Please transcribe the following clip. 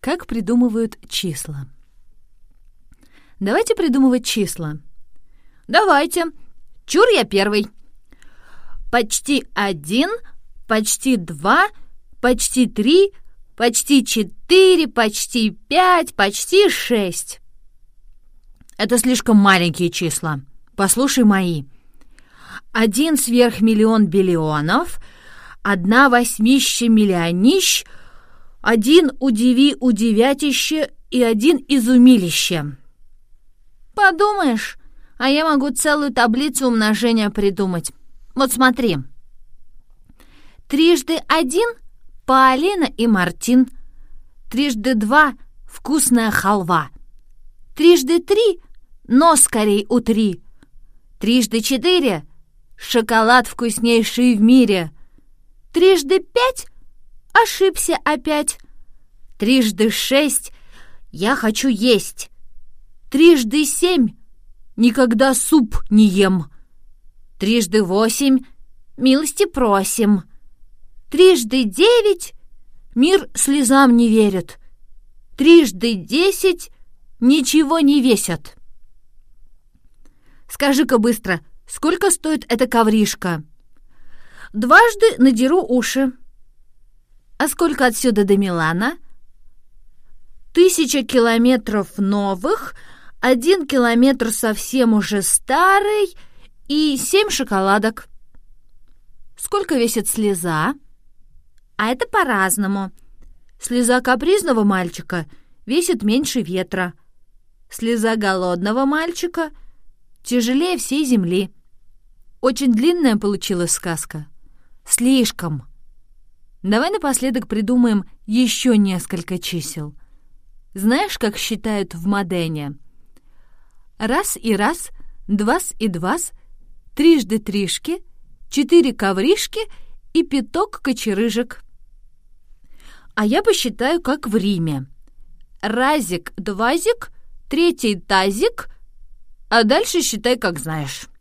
Как придумывают числа? Давайте придумывать числа. Давайте. Чур я первый. Почти 1, почти 2, почти 3, почти 4, почти 5, почти 6. Это слишком маленькие числа. Послушай мои. 1 сверхмиллион биллионов, 1 восьмища миллионищ, 1 удиви удивятище и 1 изумилище. Подумаешь, а я могу целую таблицу умножения придумать. Вот смотри. 3 × 1 — Полина и Мартин. 3 × 2 — вкусная халва. 3 × 3 — нос скорей утри. 3 × 4 — шоколад вкуснейший в мире. 3 × 5 — ошибся опять. 3 × 6 — я хочу есть. 3 × 7 — никогда суп не ем. 3 × 8 — милости просим. 3 × 9 — мир слезам не верит. 3 × 10 — ничего не весят. Скажи-ка быстро, сколько стоит эта ковришка? 2 надеру уши. А сколько отсюда до Милана? 1000 километров новых, 1 километр совсем уже старый и 7 шоколадок. Сколько весит слеза? А это по-разному. Слеза капризного мальчика весит меньше ветра. Слеза голодного мальчика тяжелее всей земли. Очень длинная получилась сказка. Слишком. Давай напоследок придумаем еще несколько чисел. Знаешь, как считают в Модене? 1 и 1, 2 и 2, 3 × 3, 4 ковришки и 5 кочерыжек. А я посчитаю, как в Риме. 1, 2, 3 тазик, а дальше считай, как знаешь.